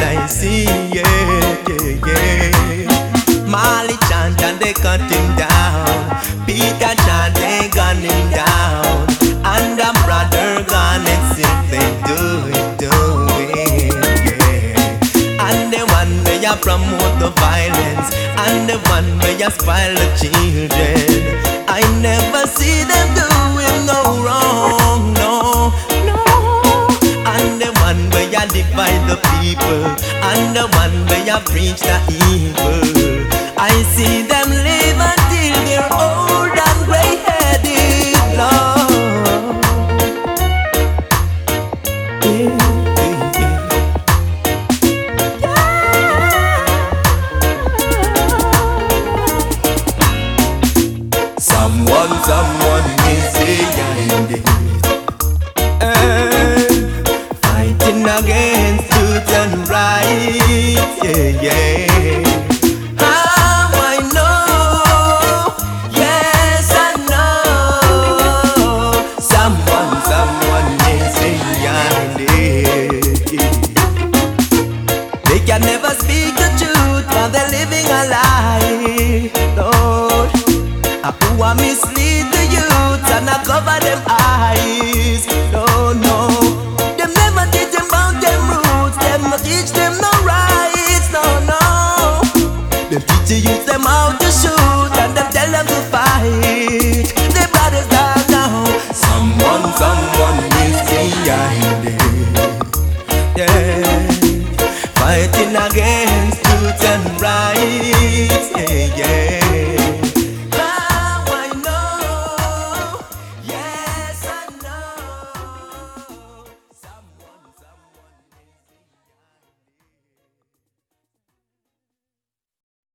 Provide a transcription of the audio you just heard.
I see, yeah, yeah, yeah. Molly chant and they cut him down. Peter chant, they gun him down. And the brother gone and see they do it, yeah. And the one where you promote the violence, and the one where you spoil the children. I never see them doing no wrong, no, no. And the one where you divide the people, and the one where you preach the evil. I see them live until they're old and gray-headed, Lord. Someone is behind it, fighting against truth and right, yeah, yeah. How I know, yes I know, someone is behind it. They can never speak the truth while they're living a lie, Lord. Who a mislead the youth and a cover them eyes. No, no. Them never teach them about them roots. Them not teach them no rights. No, no. Them teach the youth them how to shoot, and them tell them to fight. The brothers down now. Someone is behind it. Yeah. Fighting against truth and rights. Yeah, yeah.